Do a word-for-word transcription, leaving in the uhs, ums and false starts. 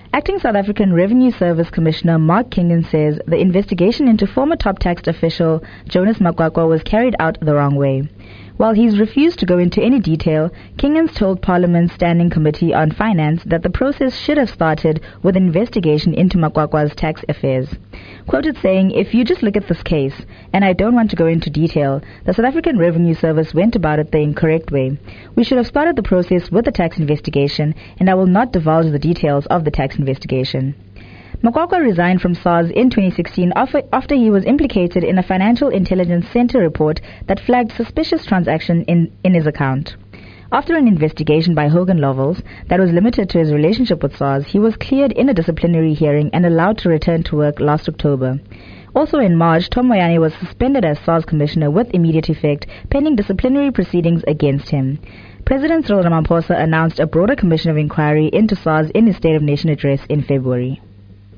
Acting South African Revenue Service Commissioner Mark Kingdon says the investigation into former top taxed official Jonas Makwakwa was carried out the wrong way. While he's refused to go into any detail, Kingdon's told Parliament's Standing Committee on Finance that the process should have started with an investigation into Makwakwa's tax affairs. Quoted saying, "If you just look at this case, and I don't want to go into detail, the South African Revenue Service went about it the incorrect way. We should have started the process with the tax investigation, and I will not divulge the details of the tax investigation." Makwakwa resigned from SARS in twenty sixteen after, after he was implicated in a Financial Intelligence Center report that flagged suspicious transaction in, in his account. After an investigation by Hogan Lovells that was limited to his relationship with SARS, he was cleared in a disciplinary hearing and allowed to return to work last October. Also in March, Tom Moyane was suspended as SARS Commissioner with immediate effect, pending disciplinary proceedings against him. President Cyril Ramaphosa announced a broader commission of inquiry into SARS in his State of Nation address in February.